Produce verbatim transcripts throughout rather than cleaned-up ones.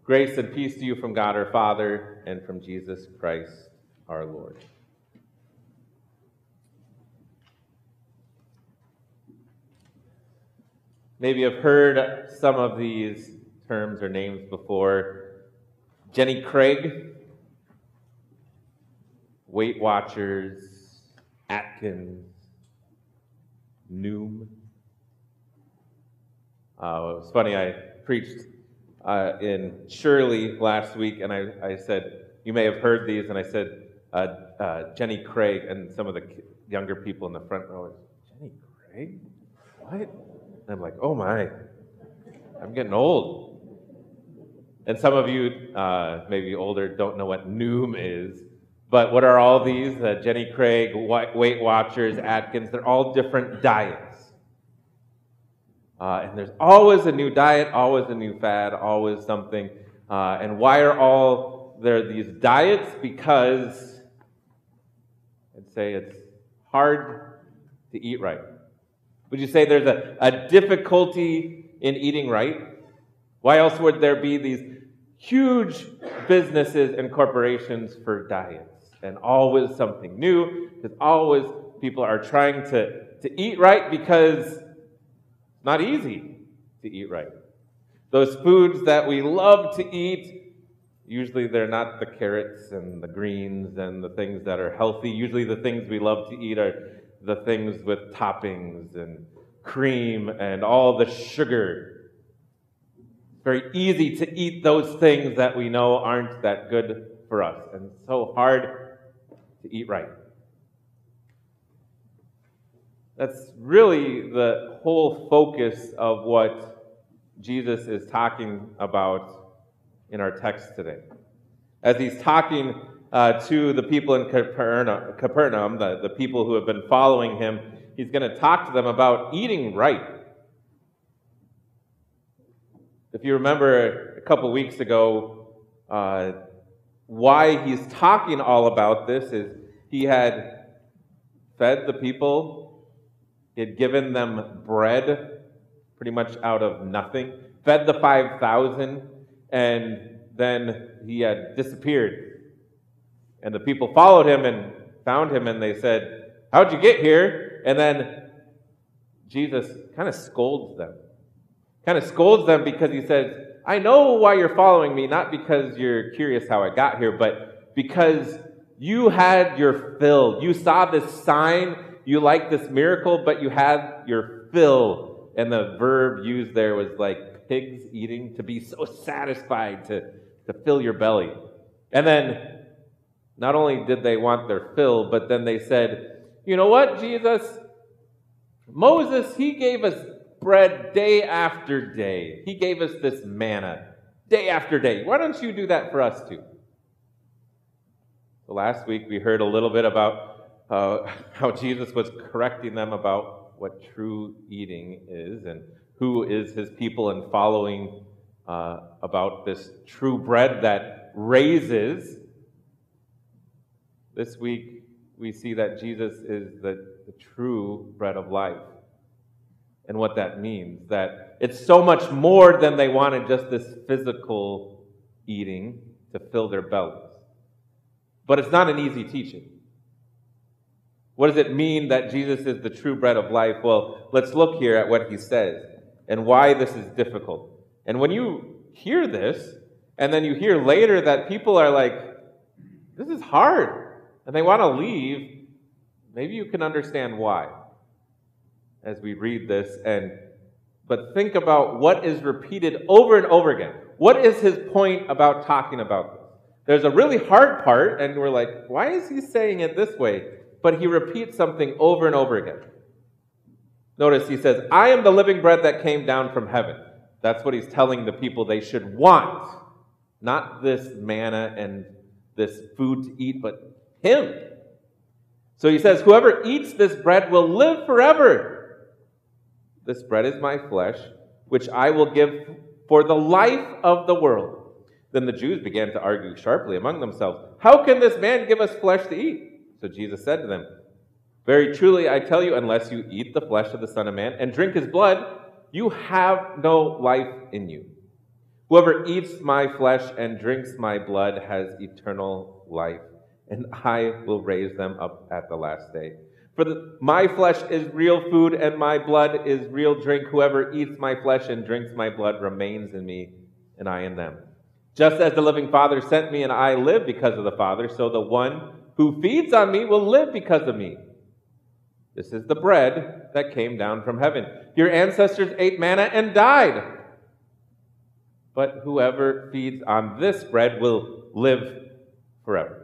Grace and peace to you from God our Father and from Jesus Christ our Lord. Maybe you've heard some of these terms or names before. Jenny Craig, Weight Watchers, Atkins, Noom. Uh, it was funny, I preached uh, in Shirley last week, and I, I said, you may have heard these, and I said, uh, uh, Jenny Craig, and some of the younger people in the front row were, Jenny Craig? What? And I'm like, oh my, I'm getting old. And some of you, uh, maybe older, don't know what Noom is, but what are all these? Uh, Jenny Craig, Weight Watchers, Atkins, they're all different diets. Uh, and there's always a new diet, always a new fad, always something. Uh, and why are all there these diets? Because I'd say it's hard to eat right. Would you say there's a, a difficulty in eating right? Why else would there be these huge businesses and corporations for diets? And always something new, because always people are trying to, to eat right because it's not easy to eat right. Those foods that we love to eat, usually they're not the carrots and the greens and the things that are healthy. Usually the things we love to eat are the things with toppings and cream and all the sugar. It's very easy to eat those things that we know aren't that good for us, and it's so hard to eat right. That's really the whole focus of what Jesus is talking about in our text today. As he's talking uh, to the people in Capernaum, Capernaum the, the people who have been following him, he's going to talk to them about eating right. If you remember a couple weeks ago, uh, why he's talking all about this is he had fed the people. He had given them bread pretty much out of nothing, fed the five thousand, and then he had disappeared. And the people followed him and found him, and they said, how'd you get here? And then Jesus kind of scolds them. Kind of scolds them because he says, I know why you're following me, not because you're curious how I got here, but because you had your fill. You saw this sign. You liked this miracle, but you had your fill. And the verb used there was like pigs eating, to be so satisfied, to, to fill your belly. And then not only did they want their fill, but then they said, you know what, Jesus? Moses, he gave us bread day after day. He gave us this manna day after day. Why don't you do that for us too? So last week we heard a little bit about Uh, how Jesus was correcting them about what true eating is and who is his people, and following uh, about this true bread that raises. This week we see that Jesus is the, the true bread of life, and what that means, that it's so much more than they wanted just this physical eating to fill their bellies. But it's not an easy teaching. What does it mean that Jesus is the true bread of life? Well, let's look here at what he says and why this is difficult. And when you hear this, and then you hear later that people are like, this is hard, and they want to leave, maybe you can understand why as we read this. And but think about what is repeated over and over again. What is his point about talking about this? There's a really hard part, and we're like, why is he saying it this way? But he repeats something over and over again. Notice he says, I am the living bread that came down from heaven. That's what he's telling the people they should want. Not this manna and this food to eat, but him. So he says, whoever eats this bread will live forever. This bread is my flesh, which I will give for the life of the world. Then the Jews began to argue sharply among themselves, how can this man give us flesh to eat? So Jesus said to them, very truly I tell you, unless you eat the flesh of the Son of Man and drink his blood, you have no life in you. Whoever eats my flesh and drinks my blood has eternal life, and I will raise them up at the last day. For the, my flesh is real food, and my blood is real drink. Whoever eats my flesh and drinks my blood remains in me, and I in them. Just as the living Father sent me, and I live because of the Father, so the one who feeds on me will live because of me. This is the bread that came down from heaven. Your ancestors ate manna and died. But whoever feeds on this bread will live forever.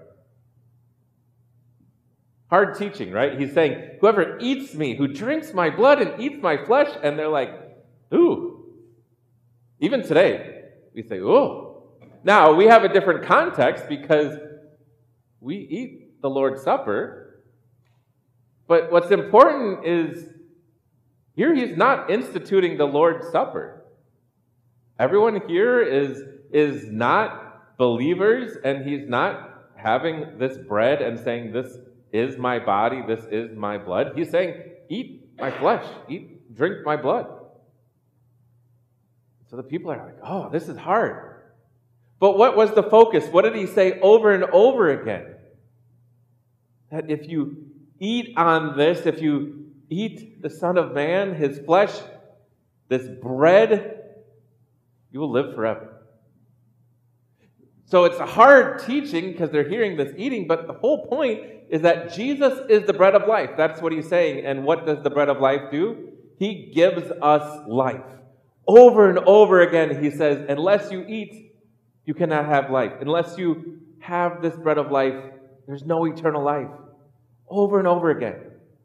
Hard teaching, right? He's saying, whoever eats me, who drinks my blood and eats my flesh, and they're like, ooh. Even today, we say, ooh. Now, we have a different context because we eat the Lord's Supper. But what's important is here he's not instituting the Lord's Supper. Everyone here is, is not believers, and he's not having this bread and saying, this is my body, this is my blood. He's saying, eat my flesh, eat, drink my blood. So the people are like, oh, this is hard. But what was the focus? What did he say over and over again? That if you eat on this, if you eat the Son of Man, his flesh, this bread, you will live forever. So it's a hard teaching because they're hearing this eating, but the whole point is that Jesus is the bread of life. That's what he's saying. And what does the bread of life do? He gives us life. Over and over again, he says, unless you eat, you cannot have life. Unless you have this bread of life, there's no eternal life. Over and over again.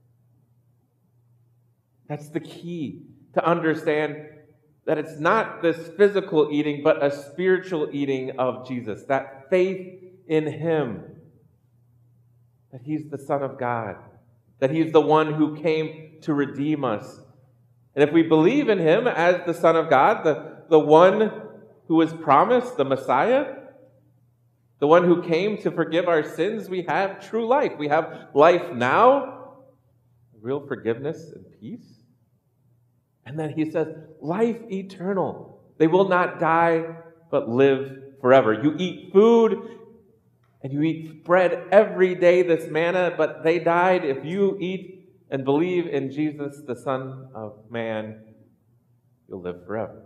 That's the key to understand that it's not this physical eating, but a spiritual eating of Jesus. That faith in him. That he's the Son of God. That he's the one who came to redeem us. And if we believe in him as the Son of God, the, the one who was promised, the Messiah, the one who came to forgive our sins, we have true life. We have life now, real forgiveness and peace. And then he says, life eternal. They will not die, but live forever. You eat food and you eat bread every day, this manna, but they died. If you eat and believe in Jesus, the Son of Man, you'll live forever.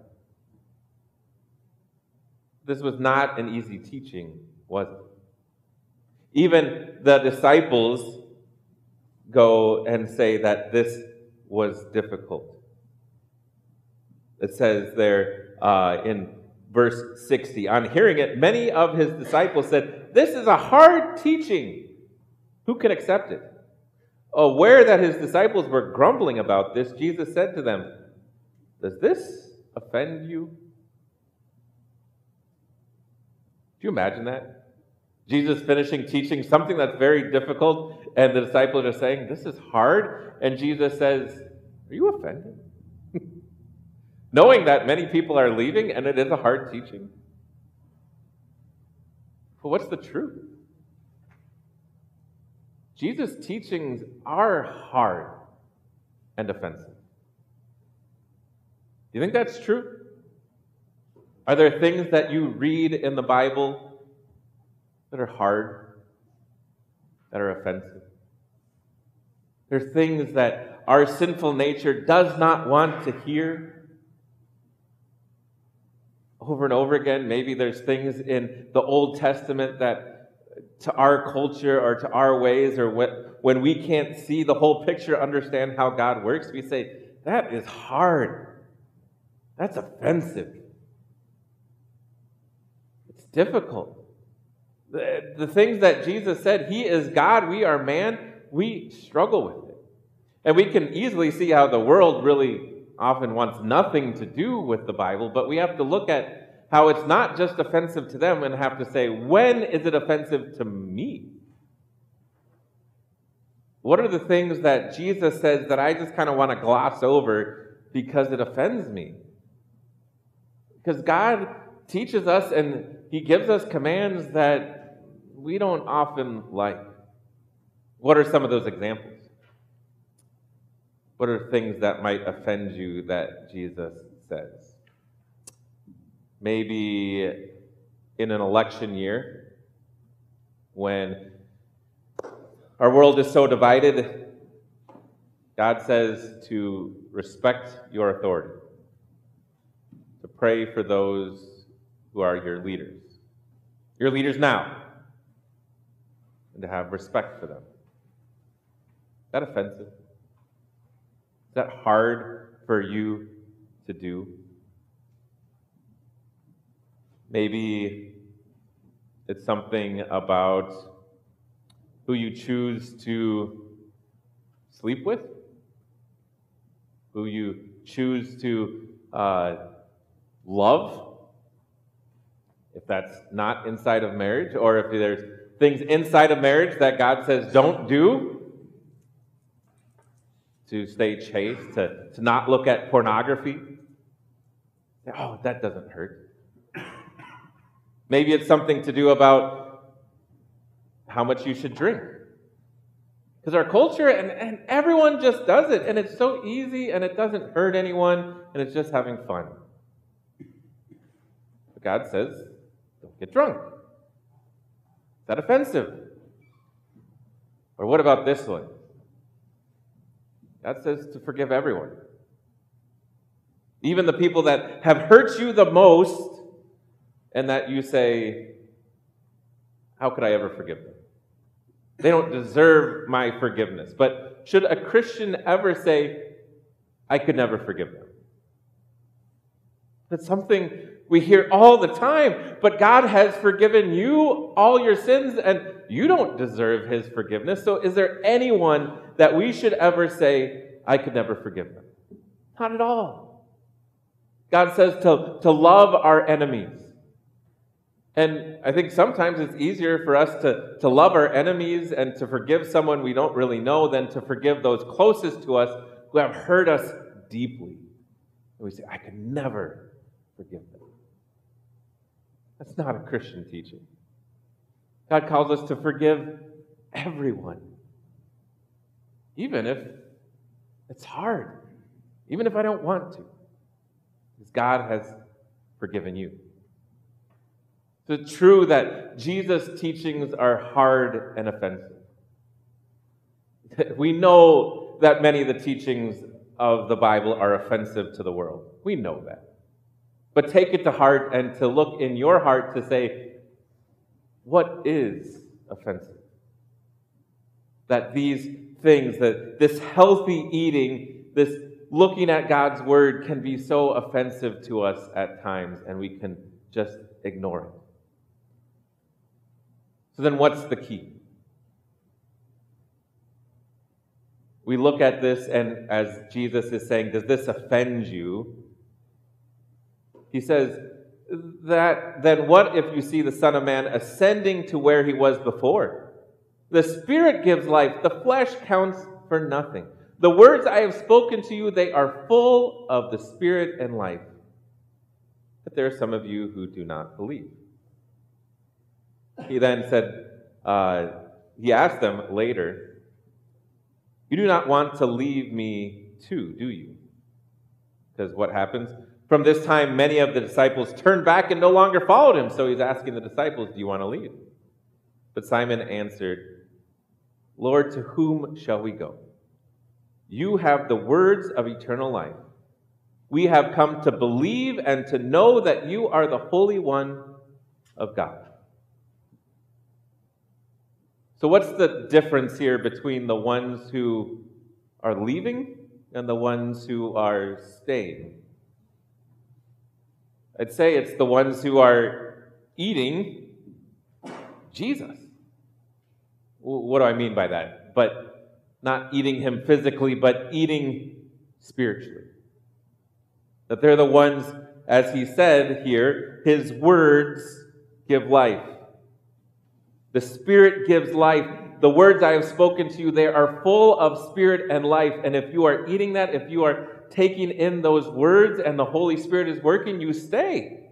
This was not an easy teaching, was it? Even the disciples go and say that this was difficult. It says there uh, in verse sixty, on hearing it, many of his disciples said, this is a hard teaching. Who can accept it? Aware that his disciples were grumbling about this, Jesus said to them, does this offend you? Do you imagine that? Jesus finishing teaching something that's very difficult, and the disciples are saying, this is hard. And Jesus says, are you offended? Knowing that many people are leaving, and it is a hard teaching. But what's the truth? Jesus' teachings are hard and offensive. Do you think that's true? Are there things that you read in the Bible that are hard, that are offensive? There are things that our sinful nature does not want to hear. Over and over again, maybe there's things in the Old Testament that to our culture or to our ways, or when we can't see the whole picture, understand how God works, we say, that is hard. That's offensive. Difficult. The, the things that Jesus said, he is God, we are man, we struggle with it. And we can easily see how the world really often wants nothing to do with the Bible, but we have to look at how it's not just offensive to them and have to say, when is it offensive to me? What are the things that Jesus says that I just kind of want to gloss over because it offends me? Because God teaches us and he gives us commands that we don't often like. What are some of those examples? What are things that might offend you that Jesus says? maybe in an election year when our world is so divided, God says to respect your authority, to pray for those who are your leaders, your leaders now, and to have respect for them. Is that offensive? Is that hard for you to do? Maybe it's something about who you choose to sleep with, who you choose to uh, love, if that's not inside of marriage, or if there's things inside of marriage that God says don't do, to stay chaste, to, to not look at pornography. Oh, that doesn't hurt. Maybe it's something to do about how much you should drink. Because our culture, and, and everyone just does it, and it's so easy, and it doesn't hurt anyone, and it's just having fun. But God says, don't get drunk. Is that offensive? Or what about this one? God says to forgive everyone. Even the people that have hurt you the most, and that you say, how could I ever forgive them? They don't deserve my forgiveness. But should a Christian ever say, I could never forgive them? That's something we hear all the time. But God has forgiven you all your sins, and you don't deserve his forgiveness. So is there anyone that we should ever say, I could never forgive them? Not at all. God says to, to love our enemies. And I think sometimes it's easier for us to, to love our enemies and to forgive someone we don't really know than to forgive those closest to us who have hurt us deeply. And we say, I could never forgive them. That's not a Christian teaching. God calls us to forgive everyone. Even if it's hard. Even if I don't want to. Because God has forgiven you. So it's true that Jesus' teachings are hard and offensive. We know that many of the teachings of the Bible are offensive to the world. We know that. But take it to heart and to look in your heart to say, what is offensive? That these things, that this healthy eating, this looking at God's word can be so offensive to us at times, and we can just ignore it. So then what's the key? We look at this, and as Jesus is saying, does this offend you? He says, that then what if you see the Son of Man ascending to where he was before? The Spirit gives life, the flesh counts for nothing. The words I have spoken to you, they are full of the Spirit and life. But there are some of you who do not believe. He then said, uh, he asked them later, you do not want to leave me too, do you? Because what happens? From this time, many of the disciples turned back and no longer followed him. So he's asking the disciples, do you want to leave? But Simon answered, Lord, to whom shall we go? You have the words of eternal life. We have come to believe and to know that you are the Holy One of God. So what's the difference here between the ones who are leaving and the ones who are staying? I'd say it's the ones who are eating Jesus. What do I mean by that? But not eating him physically, but eating spiritually. That they're the ones, as he said here, his words give life. The Spirit gives life. The words I have spoken to you, they are full of Spirit and life. And if you are eating that, if you are taking in those words and the Holy Spirit is working, you stay.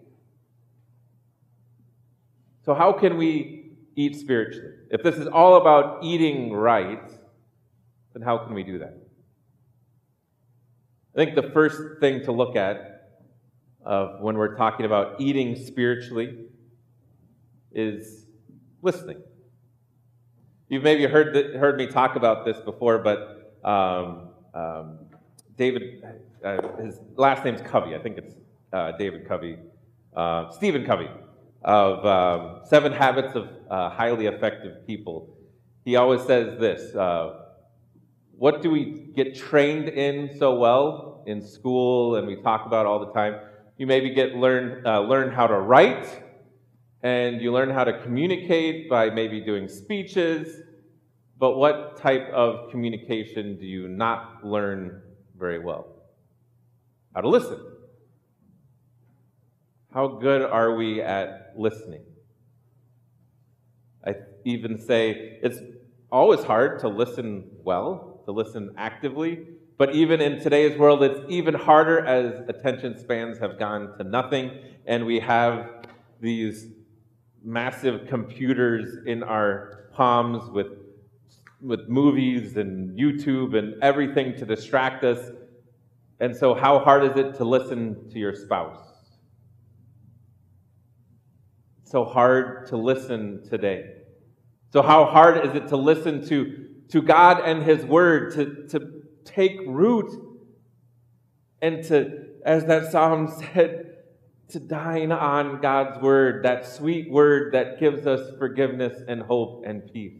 So how can we eat spiritually? If this is all about eating right, then how can we do that? I think the first thing to look at of when we're talking about eating spiritually is listening. You've maybe heard th- heard me talk about this before, but um, um, David, uh, his last name's Covey. I think it's uh, David Covey, uh, Stephen Covey, of um, Seven Habits of uh, Highly Effective People. He always says this, uh, what do we get trained in so well in school, and we talk about all the time? You maybe get learn uh, learn how to write, and you learn how to communicate by maybe doing speeches, but what type of communication do you not learn very well? How to listen. How good are we at listening? I even say it's always hard to listen well, to listen actively, but even in today's world, it's even harder as attention spans have gone to nothing, and we have these massive computers in our palms with, with movies and YouTube and everything to distract us. And so how hard is it to listen to your spouse? So hard to listen today. So how hard is it to listen to, to God and His Word, to, to take root and to, as that psalm said, to dine on God's Word, that sweet Word that gives us forgiveness and hope and peace.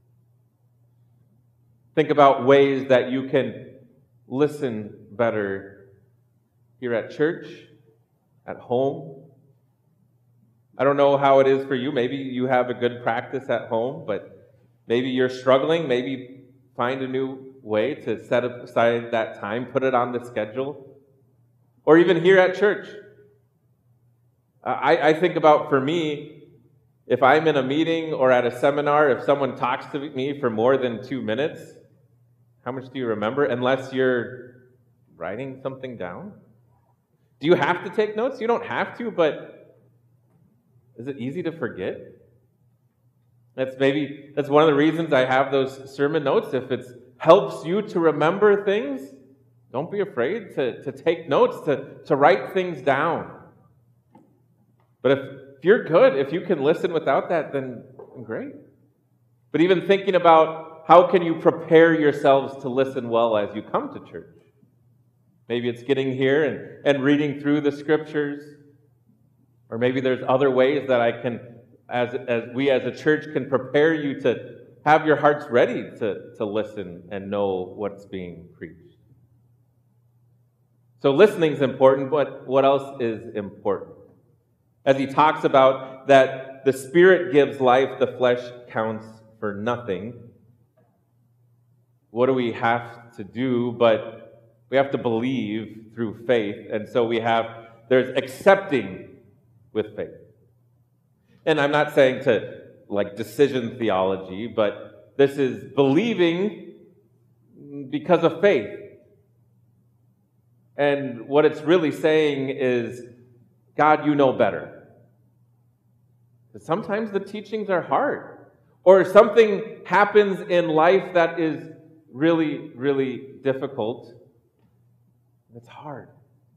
Think about ways that you can listen better here at church, at home. I don't know how it is for you. Maybe you have a good practice at home, but maybe you're struggling. Maybe find a new way to set aside that time, put it on the schedule. Or even here at church. I, I think about, for me, if I'm in a meeting or at a seminar, if someone talks to me for more than two minutes, how much do you remember? Unless you're writing something down. Do you have to take notes? You don't have to, but is it easy to forget? That's maybe, that's one of the reasons I have those sermon notes. If it helps you to remember things, don't be afraid to, to take notes, to, to write things down. But if, if you're good, if you can listen without that, then great. But even thinking about how can you prepare yourselves to listen well as you come to church? Maybe it's getting here and, and reading through the scriptures. Or maybe there's other ways that I can, as, as we as a church can prepare you to have your hearts ready to, to listen and know what's being preached. So listening is important, but what else is important? As he talks about that the Spirit gives life, the flesh counts for nothing. What do we have to do? But we have to believe through faith. And so we have, there's accepting with faith. And I'm not saying to like decision theology, but this is believing because of faith. And what it's really saying is, God, you know better. Because sometimes the teachings are hard. Or something happens in life that is really, really difficult. It's hard.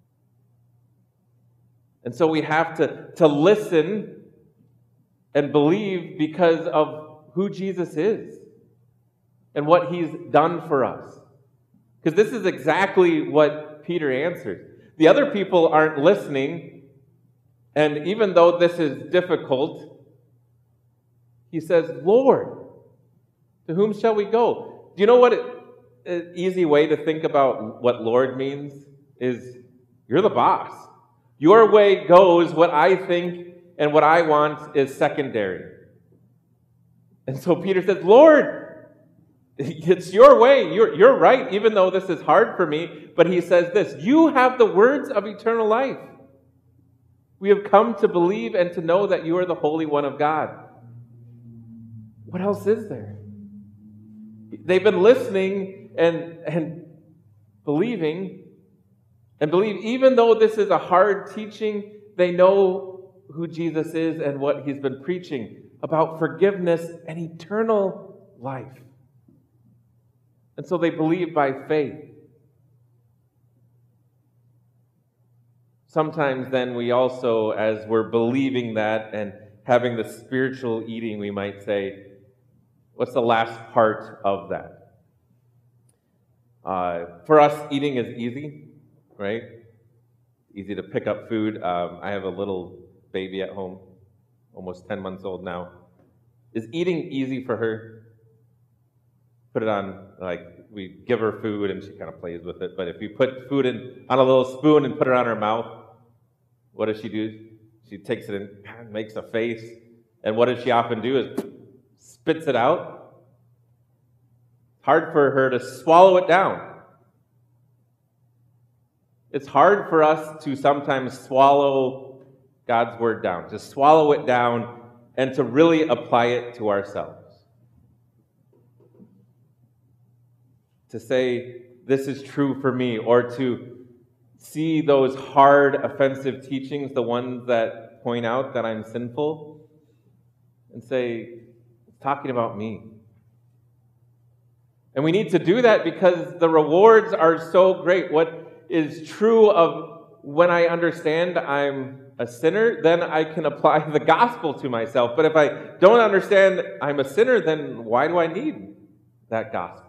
And so we have to, to listen and believe because of who Jesus is and what He's done for us. Because this is exactly what Peter answers. The other people aren't listening, and even though this is difficult, he says, Lord, to whom shall we go? Do you know what it, an easy way to think about what Lord means is you're the boss. Your way goes, what I think and what I want is secondary. And so Peter says, Lord, it's your way. You're, you're right, even though this is hard for me. But he says this, you have the words of eternal life. We have come to believe and to know that you are the Holy One of God. What else is there? They've been listening and, and believing. And believe, even though this is a hard teaching, they know who Jesus is and what He's been preaching about forgiveness and eternal life. And so they believe by faith. sometimes then we also, as we're believing that and having the spiritual eating, we might say, what's the last part of that? Uh, for us, eating is easy, right? Easy to pick up food. Um, I have a little baby at home, almost ten months old now. Is eating easy for her? Put it on, like, we give her food and she kind of plays with it. But if you put food in on a little spoon and put it on her mouth, what does she do? She takes it and makes a face. And what does she often do is spits it out. It's hard for her to swallow it down. It's hard for us to sometimes swallow God's word down, to swallow it down and to really apply it to ourselves. To say, this is true for me, or to see those hard, offensive teachings, the ones that point out that I'm sinful, and say, it's talking about me. And we need to do that because the rewards are so great. What is true of when I understand I'm a sinner, then I can apply the gospel to myself. But if I don't understand I'm a sinner, then why do I need that gospel?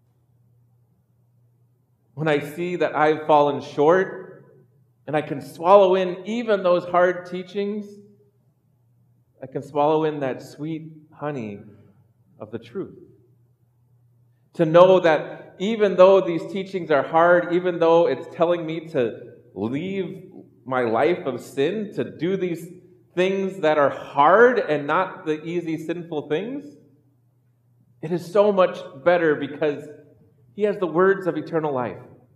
When I see that I've fallen short and I can swallow in even those hard teachings, I can swallow in that sweet honey of the truth. To know that even though these teachings are hard, even though it's telling me to leave my life of sin, to do these things that are hard and not the easy sinful things, it is so much better because He has the words of eternal life.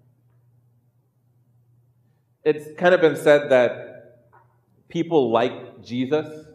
It's kind of been said that people like Jesus,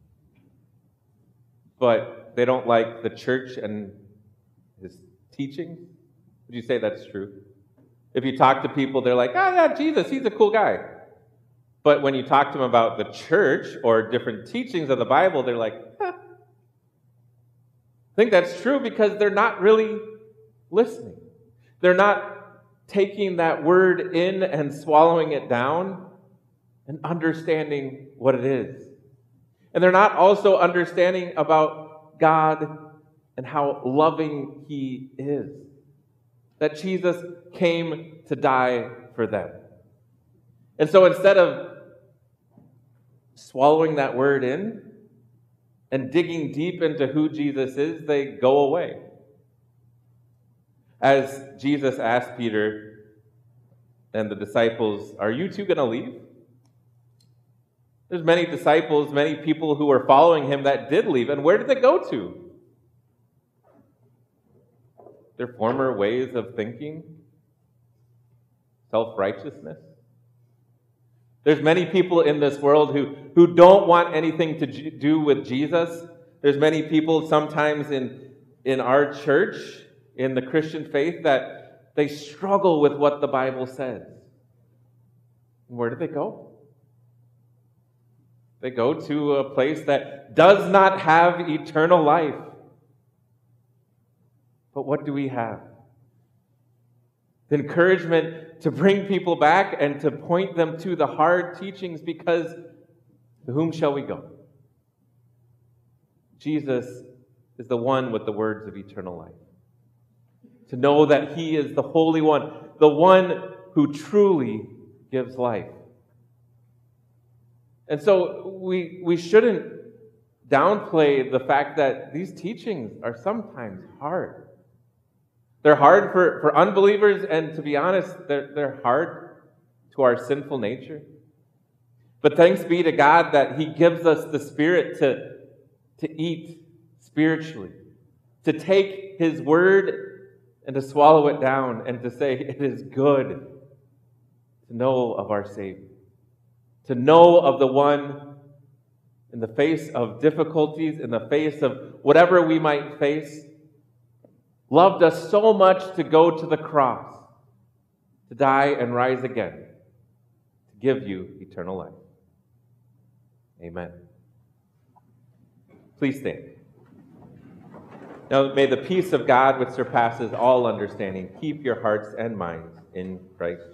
but they don't like the church and His teaching. Would you say that's true? If you talk to people, they're like, oh yeah, Jesus, He's a cool guy. But when you talk to them about the church or different teachings of the Bible, they're like, eh. I think that's true because they're not really listening. They're not taking that word in and swallowing it down and understanding what it is. And they're not also understanding about God and how loving He is. That Jesus came to die for them. And so instead of swallowing that word in and digging deep into who Jesus is, they go away. As Jesus asked Peter and the disciples, are you two going to leave? There's many disciples, many people who were following Him that did leave. And where did they go to? Their former ways of thinking? Self-righteousness? There's many people in this world who, who don't want anything to do with Jesus. There's many people sometimes in, in our church, in the Christian faith, that they struggle with what the Bible says. Where do they go? They go to a place that does not have eternal life. But what do we have? The encouragement to bring people back and to point them to the hard teachings, because to whom shall we go? Jesus is the one with the words of eternal life. To know that He is the Holy One, the one who truly gives life. And so we, we shouldn't downplay the fact that these teachings are sometimes hard. They're hard for, for unbelievers, and to be honest, they're, they're hard to our sinful nature. But thanks be to God that He gives us the Spirit to, to eat spiritually, to take His word and to swallow it down and to say it is good to know of our Savior, to know of the one in the face of difficulties, in the face of whatever we might face, loved us so much to go to the cross, to die and rise again, to give you eternal life. Amen. Please stand. Now may the peace of God, which surpasses all understanding, keep your hearts and minds in Christ Jesus.